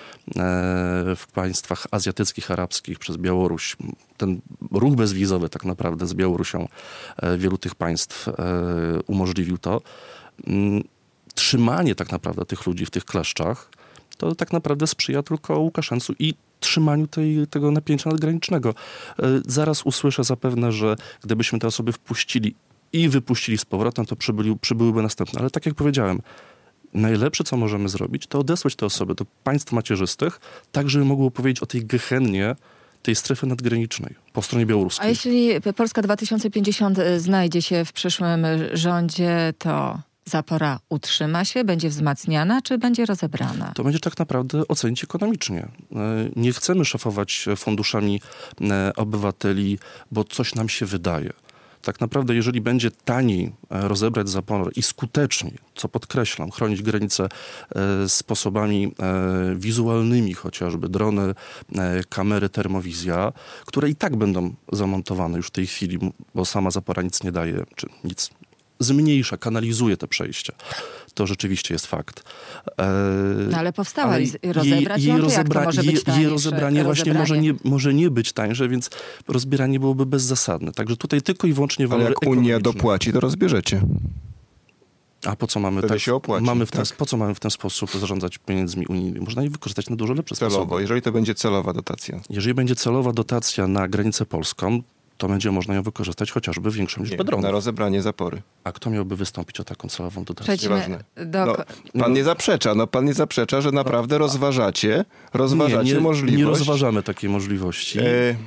w państwach azjatyckich, arabskich przez Białoruś. Ten ruch bezwizowy tak naprawdę z Białorusią e, wielu tych państw e, umożliwił to. Mm, trzymanie tak naprawdę tych ludzi w tych kleszczach to tak naprawdę sprzyja tylko Łukaszence i trzymaniu tej, tego napięcia nadgranicznego. Zaraz usłyszę zapewne, że gdybyśmy te osoby wpuścili i wypuścili z powrotem, to przybyli, przybyłyby następne. Ale tak jak powiedziałem, najlepsze, co możemy zrobić, to odesłać te osoby do państw macierzystych, tak, żeby mogły opowiedzieć o tej gehennie, tej strefy nadgranicznej po stronie białoruskiej. A jeśli Polska dwa tysiące pięćdziesiąt znajdzie się w przyszłym rządzie, to zapora utrzyma się, będzie wzmacniana, czy będzie rozebrana? To będzie tak naprawdę ocenić ekonomicznie. Nie chcemy szafować funduszami obywateli, bo coś nam się wydaje. Tak naprawdę, jeżeli będzie taniej rozebrać zapor i skuteczniej, co podkreślam, chronić granice e, sposobami e, wizualnymi, chociażby drony, e, kamery, termowizja, które i tak będą zamontowane już w tej chwili, bo sama zapora nic nie daje, czy nic zmniejsza, kanalizuje te przejścia. To rzeczywiście jest fakt. E, no ale powstała ale i rozebrać jej, ją, to rozebra- jak to może być jej, tańsze? jej rozebranie właśnie może nie, może nie być tańsze, więc rozbieranie byłoby bezzasadne. Także tutaj tylko i wyłącznie Ale walory jak Unia ekonomiczne. dopłaci, to rozbierzecie. A po co mamy Wtedy tak, się opłaci, mamy w ten, tak. po co mamy w ten sposób zarządzać pieniędzmi unijnymi? Można je wykorzystać na dużo lepsze Celowo, sposoby. jeżeli to będzie celowa dotacja. Jeżeli będzie celowa dotacja na granicę polską, to będzie można ją wykorzystać chociażby w większą liczbę Nie, dronów. na rozebranie zapory. A kto miałby wystąpić o taką celową dotację? Przejdźmy Nieważne. do... No, pan nie zaprzecza, no pan nie zaprzecza, że naprawdę rozważacie, rozważacie nie, nie, możliwość. nie rozważamy takiej możliwości. E,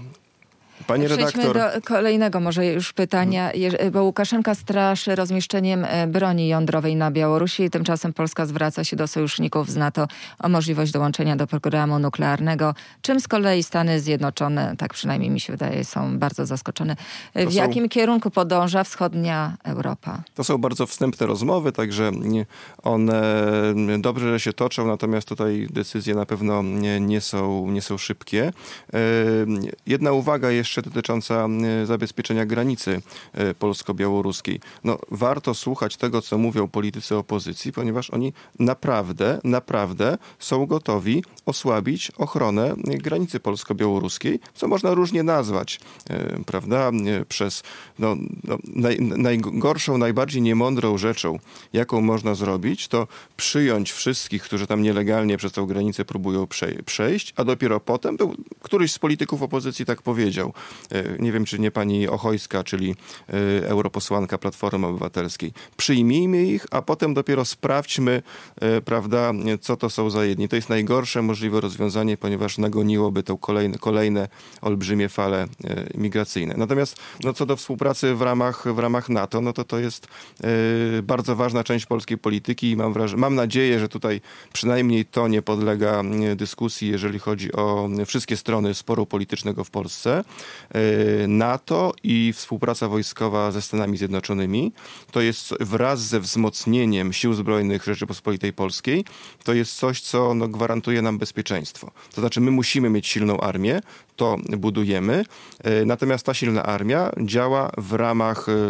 Panie Przejdźmy redaktor, do kolejnego może już pytania, Jeż- bo Łukaszenka straszy rozmieszczeniem e, broni jądrowej na Białorusi. Tymczasem Polska zwraca się do sojuszników z NATO o możliwość dołączenia do programu nuklearnego, czym z kolei Stany Zjednoczone, tak przynajmniej mi się wydaje, są bardzo zaskoczone. E, To W są- jakim kierunku podąża wschodnia Europa? to są bardzo wstępne rozmowy, także nie- one dobrze się toczą, natomiast tutaj decyzje na pewno nie, nie, są, nie są szybkie. E, Jedna uwaga jeszcze dotycząca e, zabezpieczenia granicy e, polsko-białoruskiej. No, warto słuchać tego, co mówią politycy opozycji, ponieważ oni naprawdę, naprawdę są gotowi osłabić ochronę granicy polsko-białoruskiej, co można różnie nazwać, e, prawda, e, przez no, no, naj, najgorszą, najbardziej niemądrą rzeczą, jaką można zrobić, to przyjąć wszystkich, którzy tam nielegalnie przez tą granicę próbują prze- przejść, a dopiero potem, był, któryś z polityków opozycji tak powiedział, e, nie wiem, czy nie pani Ochojska, czyli e, europosłanka Platformy Obywatelskiej, przyjmijmy ich, a potem dopiero sprawdźmy, e, prawda, co to są za jedni. To jest najgorsze możliwe rozwiązanie, ponieważ nagoniłoby to kolejne, kolejne olbrzymie fale e, migracyjne. Natomiast no, co do współpracy w ramach, w ramach NATO, no to to jest e, bardzo ważna część polskiej polityki i mam, wraż- mam nadzieję, że tutaj przynajmniej to nie podlega e, dyskusji, jeżeli chodzi o wszystkie strony sporu politycznego w Polsce. E, NATO i współpraca wojskowa ze Stanami Zjednoczonymi to jest wraz ze wzmocnieniem Sił Zbrojnych Rzeczypospolitej Polskiej, to jest coś, co no, gwarantuje nam bezpieczeństwo. To znaczy my musimy mieć silną armię, to budujemy, e, natomiast ta silna armia działa w ramach, e,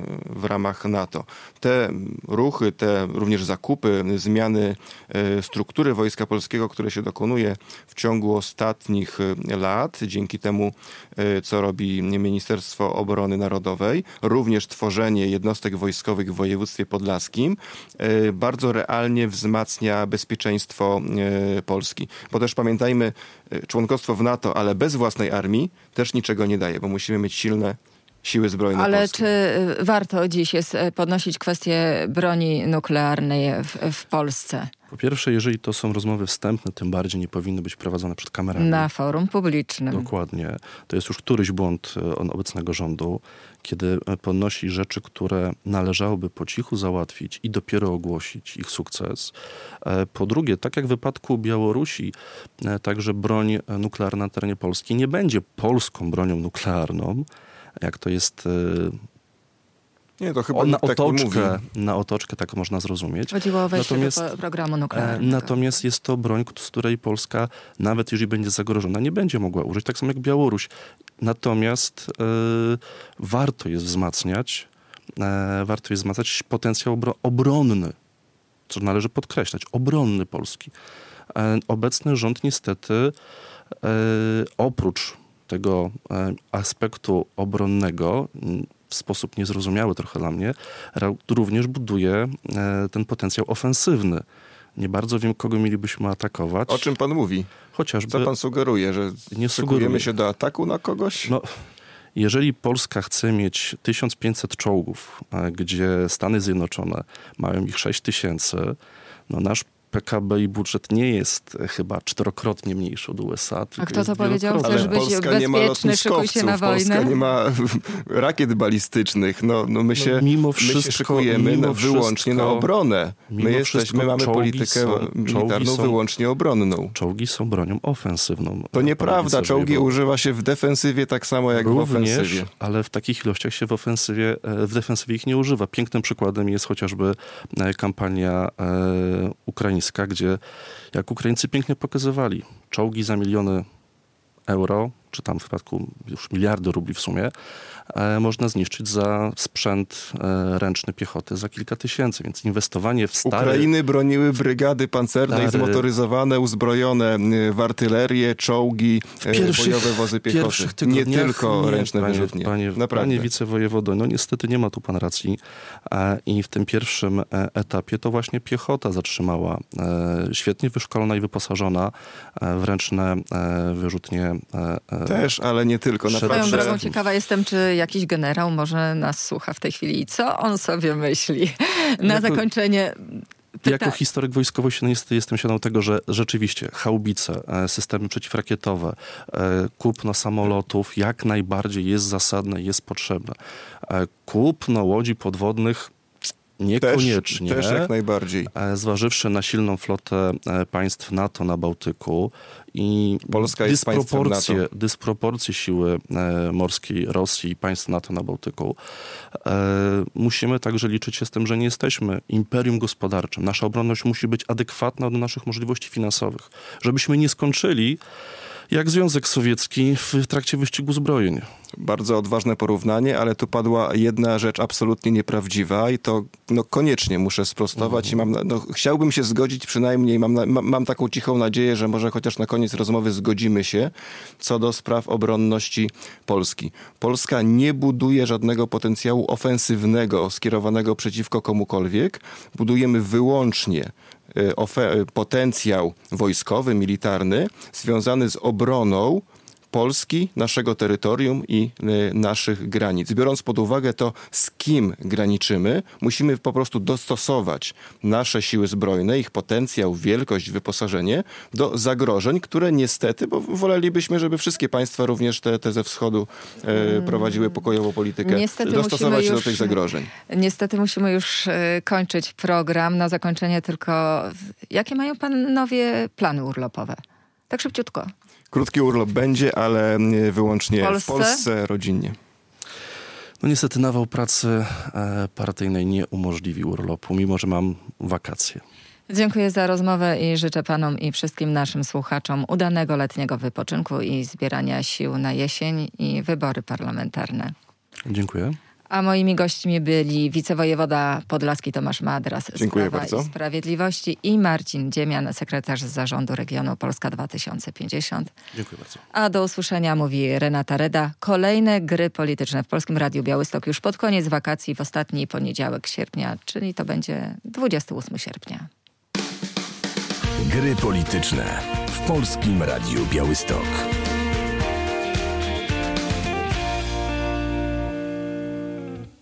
w ramach NATO. Te ruchy, te również zakupy, zmiany e, struktury Wojska Polskiego, które się dokonuje w ciągu ostatnich e, lat, dzięki temu, e, co robi Ministerstwo Obrony Narodowej, również tworzenie jednostek wojskowych w województwie podlaskim, e, bardzo realnie wzmacnia bezpieczeństwo e, Polski. Bo też pamiętajmy, e, członkostwo w NATO, ale bez własnej armii też niczego nie daje, bo musimy mieć silne siły zbrojne Ale Polski. czy y, warto dziś jest y, podnosić kwestię broni nuklearnej w, w Polsce Po pierwsze, jeżeli to są rozmowy wstępne, tym bardziej nie powinny być prowadzone przed kamerami. na forum publicznym? Dokładnie. To jest już któryś błąd e, obecnego rządu, kiedy e, podnosi rzeczy, które należałoby po cichu załatwić i dopiero ogłosić ich sukces. E, Po drugie, tak jak w wypadku Białorusi, e, także broń e, nuklearna na terenie Polski nie będzie polską bronią nuklearną, jak to jest e, Nie, to chyba o, na nikt tak nie mówi. otoczkę, na otoczkę, tak można zrozumieć. Chodziło o wejście Natomiast- do po- programu E, nuklearnego. Natomiast jest to broń, k- z której Polska, nawet jeżeli będzie zagrożona, nie będzie mogła użyć, tak samo jak Białoruś. Natomiast e, warto jest wzmacniać, e, warto jest wzmacniać potencjał obro- obronny, co należy podkreślać, obronny Polski. E, obecny rząd niestety e, oprócz tego e, aspektu obronnego, m, w sposób niezrozumiały trochę dla mnie, ra- również buduje e, ten potencjał ofensywny. Nie bardzo wiem, kogo mielibyśmy atakować. O czym pan mówi? Chociażby... Co pan sugeruje, że nie szykujemy sugeruję. się do ataku na kogoś? No, jeżeli Polska chce mieć tysiąc pięćset czołgów, gdzie Stany Zjednoczone mają ich sześć tysięcy, no nasz P K B i budżet nie jest chyba czterokrotnie mniejszy od U S A. A kto to powiedział? Ale Chcesz być Polska nie ma bezpieczny, szykuj się lotniskowców, na wojnę? Polska nie ma rakiet balistycznych. No, no my się, no, mimo my wszystko, się szykujemy mimo na, wyłącznie wszystko, na obronę. My, jesteśmy, my mamy politykę są, militarną są, wyłącznie obronną. Czołgi są bronią ofensywną. To nieprawda. Czołgi używa się w defensywie tak samo jak Również, w ofensywie. Ale w takich ilościach się w ofensywie, w defensywie ich nie używa. Pięknym przykładem jest chociażby kampania e, ukraińska, gdzie jak Ukraińcy pięknie pokazywali, czołgi za miliony euro, czy tam w przypadku już miliardy rubli w sumie, e, można zniszczyć za sprzęt e, ręczny piechoty za kilka tysięcy, więc inwestowanie w stare... Ukrainy broniły brygady pancerne, stary... zmotoryzowane, uzbrojone w artylerię, czołgi, pierwszych, bojowe wozy piechoty. Nie tylko nie, ręczne panie, wyrzutnie. Panie, panie wicewojewodo, no niestety nie ma tu pan racji. E, I w tym pierwszym e, etapie to właśnie piechota zatrzymała, e, świetnie wyszkolona i wyposażona e, w ręczne e, wyrzutnie. E, Też, ale nie tylko. Swoją Naprawdę. drogą ciekawa jestem, czy jakiś generał może nas słucha w tej chwili i co on sobie myśli. Na jako, zakończenie... Pyta... Jako historyk wojskowości no niestety jestem świadom tego, że rzeczywiście haubice, systemy przeciwrakietowe, kupno samolotów jak najbardziej jest zasadne, jest potrzebne. Kupno łodzi podwodnych niekoniecznie. Też, też jak najbardziej. Zważywszy na silną flotę państw NATO na Bałtyku i Polska jest dysproporcje, państwem NATO. dysproporcje siły morskiej Rosji i państw NATO na Bałtyku, musimy także liczyć się z tym, że nie jesteśmy imperium gospodarczym. Nasza obronność musi być adekwatna do naszych możliwości finansowych. Żebyśmy nie skończyli jak Związek Sowiecki w trakcie wyścigu zbrojeń. Bardzo odważne porównanie, ale tu padła jedna rzecz absolutnie nieprawdziwa i to no, koniecznie muszę sprostować mhm. i mam, no, chciałbym się zgodzić przynajmniej, mam, mam, mam taką cichą nadzieję, że może chociaż na koniec rozmowy zgodzimy się co do spraw obronności Polski. Polska nie buduje żadnego potencjału ofensywnego skierowanego przeciwko komukolwiek. Budujemy wyłącznie Ofe- potencjał wojskowy, militarny związany z obroną Polski, naszego terytorium i y, naszych granic. Biorąc pod uwagę to, z kim graniczymy, musimy po prostu dostosować nasze siły zbrojne, ich potencjał, wielkość, wyposażenie do zagrożeń, które niestety, bo wolelibyśmy, żeby wszystkie państwa, również te, te ze wschodu, y, prowadziły pokojową politykę, niestety dostosować się już, do tych zagrożeń. Niestety musimy już y, kończyć program. Na zakończenie tylko, jakie mają panowie plany urlopowe? Tak szybciutko. Krótki urlop będzie, ale wyłącznie w Polsce, w Polsce rodzinnie. No niestety nawał pracy e, partyjnej nie umożliwi urlopu, mimo że mam wakacje. Dziękuję za rozmowę i życzę panom i wszystkim naszym słuchaczom udanego letniego wypoczynku i zbierania sił na jesień i wybory parlamentarne. Dziękuję. A moimi gośćmi byli wicewojewoda podlaski Tomasz Madras z Dziękuję Prawa bardzo. i Sprawiedliwości i Marcin Dziemian, sekretarz zarządu regionu Polska dwa tysiące pięćdziesiąt. Dziękuję bardzo. A do usłyszenia mówi Renata Reda. Kolejne gry polityczne w Polskim Radiu Białystok już pod koniec wakacji, w ostatni poniedziałek sierpnia, czyli to będzie dwudziestego ósmego sierpnia. Gry polityczne w Polskim Radiu Białystok.